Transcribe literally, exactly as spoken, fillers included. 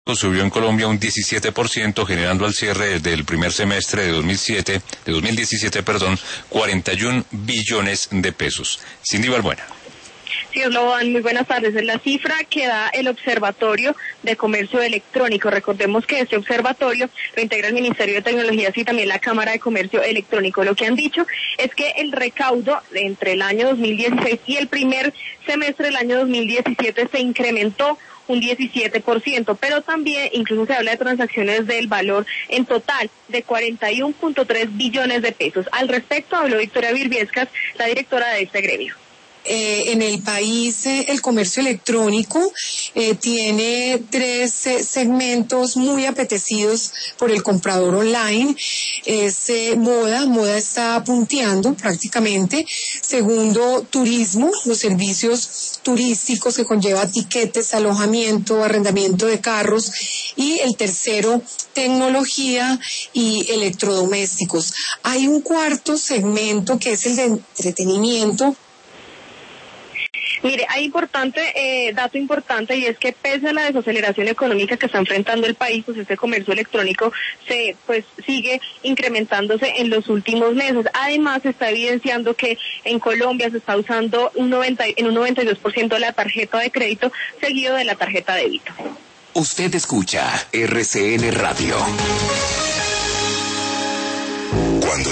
subió en Colombia un diecisiete por ciento, generando al cierre del primer semestre de dos mil siete, de dos mil diecisiete, perdón, cuarenta y un billones de pesos. Cindy Balbuena. Sí, Oslovan, muy buenas tardes. Es la cifra que da el Observatorio de Comercio Electrónico. Recordemos que este observatorio lo integra el Ministerio de Tecnologías y también la Cámara de Comercio Electrónico. Lo que han dicho es que el recaudo entre el año dos mil dieciséis y el primer semestre del año dos mil diecisiete se incrementó un diecisiete por ciento, pero también incluso se habla de transacciones del valor en total de cuarenta y uno punto tres billones de pesos. Al respecto habló Victoria Virviescas, la directora de este gremio. Eh, en el país eh, el comercio electrónico eh, tiene tres eh, segmentos muy apetecidos por el comprador online. Es eh, moda, moda está punteando prácticamente. Segundo, turismo, los servicios turísticos que conlleva tiquetes, alojamiento, arrendamiento de carros. Y el tercero, tecnología y electrodomésticos. Hay un cuarto segmento que es el de entretenimiento. Mire, hay importante, eh, dato importante, y es que pese a la desaceleración económica que está enfrentando el país, pues este comercio electrónico se, pues, sigue incrementándose en los últimos meses. Además, se está evidenciando que en Colombia se está usando un noventa, en un noventa y dos por ciento la tarjeta de crédito, seguido de la tarjeta de débito. Usted escucha R C N Radio.